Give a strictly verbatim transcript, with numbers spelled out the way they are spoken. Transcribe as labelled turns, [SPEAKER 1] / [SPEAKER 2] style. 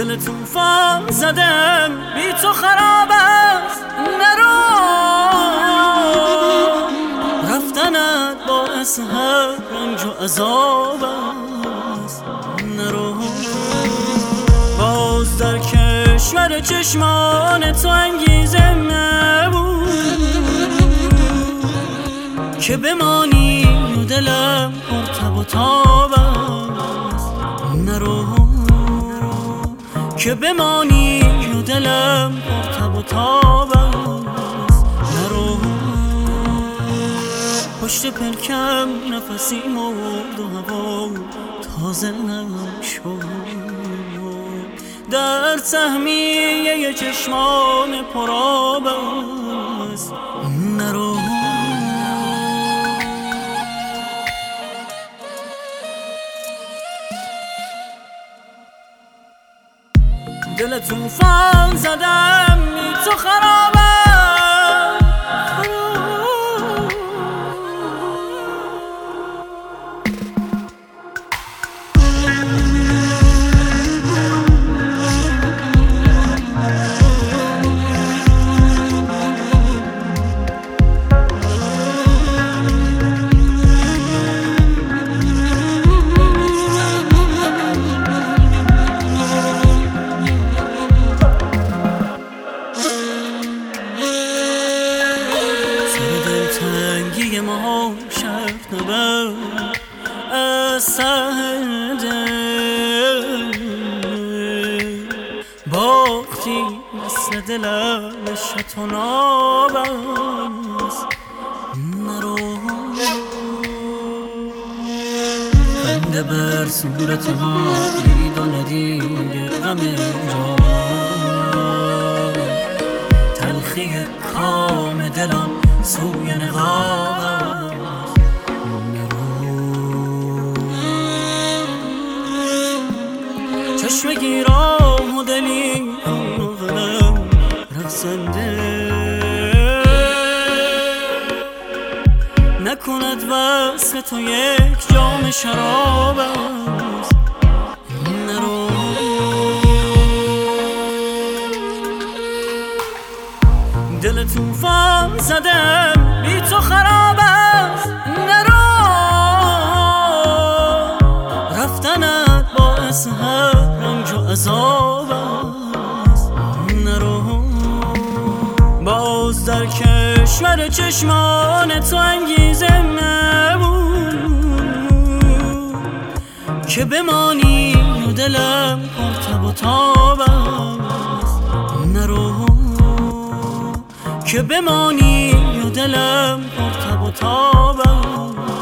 [SPEAKER 1] دل توفان زدم بی تو خراب است، نرو رفتنت باعث هر رنج و عذاب است، نرو باز در کشور چشمان تو انگیزه نبود که بمانی و دلم پرتب و تاب است، نرو که بمانی و دلم پرتب و تاب است، نرو پشت پلکم نفسی مرد و هوا تازه نشد، در تهمیه چشمان پرآب است، نرو دل توفان زدم بی تو خرابم، تنگی ما شرط نبر از سر دل باختی مثل دلم شتوناب است، نرو خنده بر صورت ما دید و ندید غم جا تلخی کام دلم سوی نقاب است، نرو چشم گیرام و دلی و غلم رقصنده نکند وصف تو یک جام شراب است، نرو دل توفان زدم بی تو خراب است، نرو رفتنت باعث هر رنج و عذاب است، نرو باز در کشور چشمان تو انگیزه نبود که بمانی و دلم پرتب و تاب است، نرو که بمانی و دلم پرتب و تاب است.